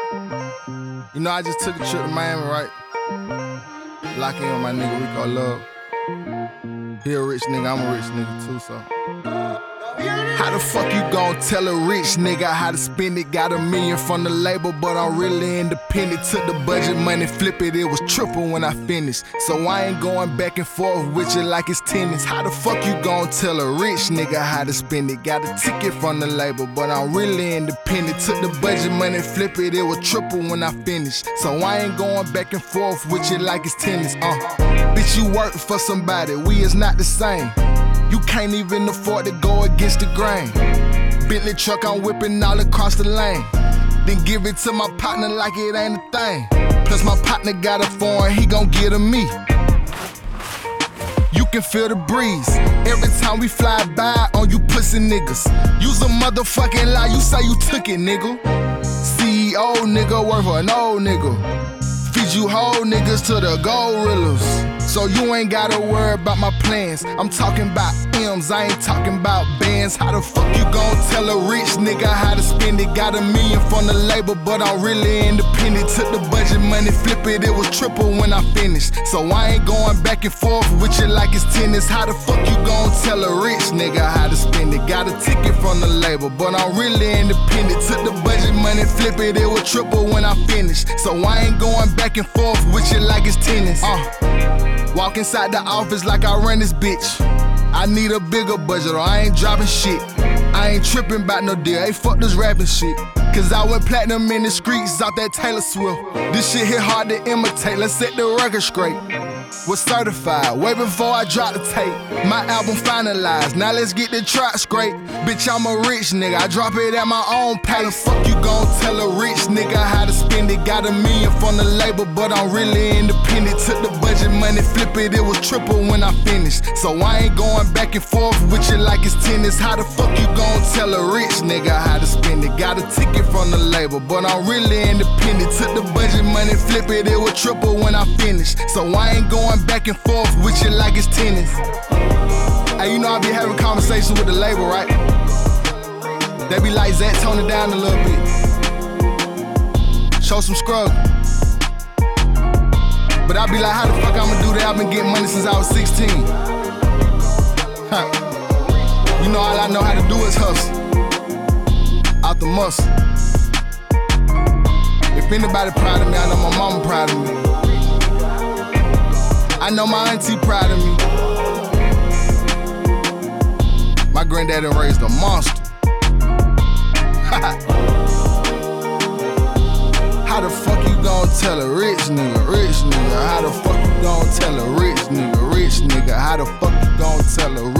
You know, I just took a trip to Miami, right? Lock in with my nigga Rico Love. He a rich nigga, I'm a rich nigga too, so. How the fuck you gon' tell a rich nigga how to spend it? Got $1 million from the label, but I'm really independent. Took the budget money, flip it, it was triple when I finished. So I ain't going back and forth with you like it's tennis. How the fuck you gon' tell a rich nigga how to spend it? Got a ticket from the label, but I'm really independent. Took the budget money, flip it, it was triple when I finished. So I ain't going back and forth with you like it's tennis. Bitch, you work for somebody, we is not the same. You can't even afford to go against the grain. Bentley truck, I'm whipping all across the lane. Then give it to my partner like it ain't a thing. Plus my partner got a foreign, he gon' get a me. You can feel the breeze every time we fly by on you pussy niggas. Use a motherfucking lie, you say you took it, nigga. CEO nigga, work for an old nigga. Feed you whole niggas to the gorillas. So you ain't gotta worry about my plans. I'm talking about M's, I ain't talking about bands. How the fuck you gon' tell a rich nigga how to spend it? Got $1 million from the label, but I'm really independent. Took the budget money, flip it, it was triple when I finished. So I ain't going back and forth with you like it's tennis. How the fuck you gon' tell a rich nigga how to spend it? Got a ticket from the label, but I'm really independent. Took the budget money, flip it, it was triple when I finished. So I ain't going back and forth with you like it's tennis. Walk inside the office like I run this bitch. I need a bigger budget or I ain't dropping shit. I ain't tripping about no deal, hey fuck this rapping shit. Cause I went platinum in the streets out that Taylor Swift. This shit hit hard to imitate, let's set the record straight. Was certified way before I dropped the tape. My album finalized, now let's get the track straight. Bitch, I'm a rich nigga, I drop it at my own pace. How the fuck you gon' tell a rich nigga how to spend it? Got $1 million from the label, but I'm really independent. Took the budget money, flip it, it was triple when I finished. So I ain't going back and forth with you like it's tennis. How the fuck you gon' tell a rich nigga how to spend it? Got a ticket from the label, but I'm really independent. Took the budget money, flip it, it was triple when I finished. So I ain't going back and forth with you like it's tennis. Hey, you know I be having conversations with the label, right? They be like, Zach, tone it down a little bit. Show some struggle. But I be like, how the fuck I'ma do that? I've been getting money since I was 16. You know all I know how to do is hustle. Out the muscle. If anybody proud of me, I know my mama proud of me. I know my auntie proud of me. My granddaddy raised a monster. How the fuck you gon' tell a rich nigga, rich nigga? How the fuck you gon' tell a rich nigga, rich nigga? How the fuck you gon' tell a rich